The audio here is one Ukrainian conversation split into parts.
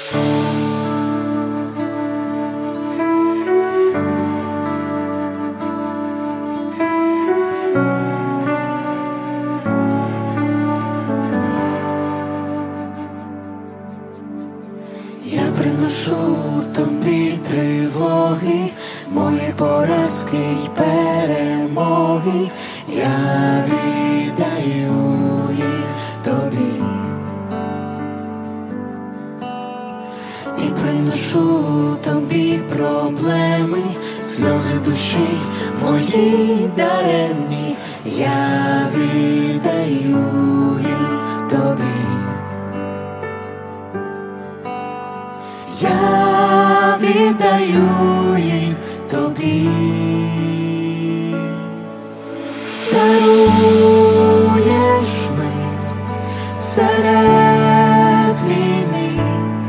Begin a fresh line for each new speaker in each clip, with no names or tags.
Я приношу тобі тривоги, мої поразки й перемоги, я віддаю їх тобі. І приношу тобі проблеми, сльози душі мої даремні, я віддаю їх тобі. Я віддаю їх тобі. Даруєш мир серед війни,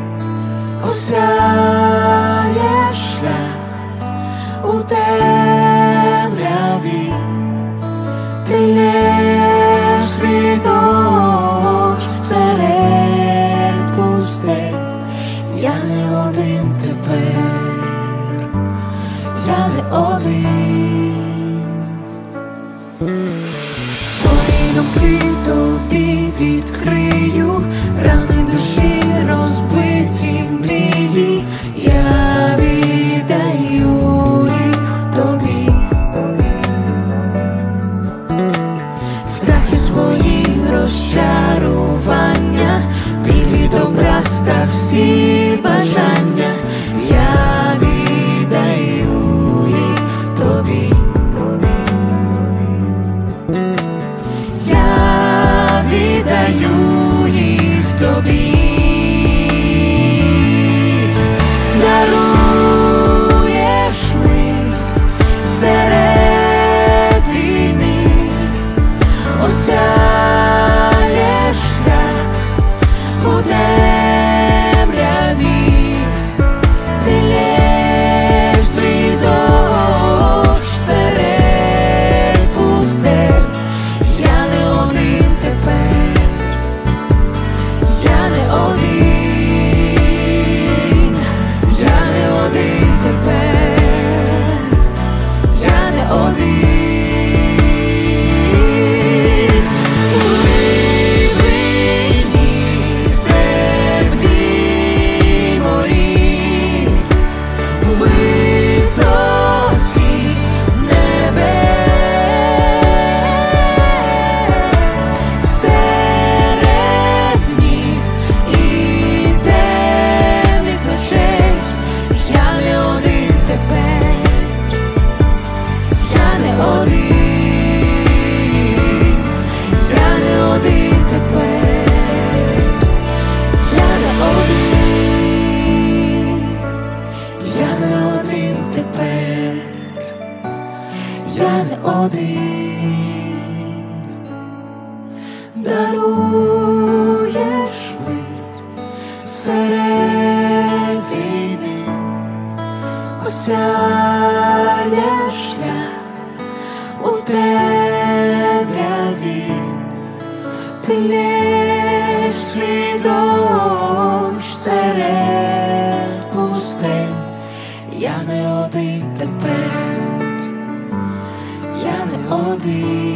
осяєш шлях у темряві, ти лєш світоч серед пустель. Я не один тепер, я не один. Свої думки тобі відкрию, рани душі розбиті мрії, я віддаю їх тобі. Страхи свої, розчарування, біль від образ та всі бажання, я віддаю їх тобі. Я віддаю їх тобі. Даруєш мир серед війни, осяєш шлях у темряві, ти лєш світоч серед пустель. Я не один тепер, я не один, я не один тепер, я не один. Я не один. Даруєш мир серед війни, осяєш шлях у темряві, ти лєш світоч серед пустель. Я не один тепер, я не один.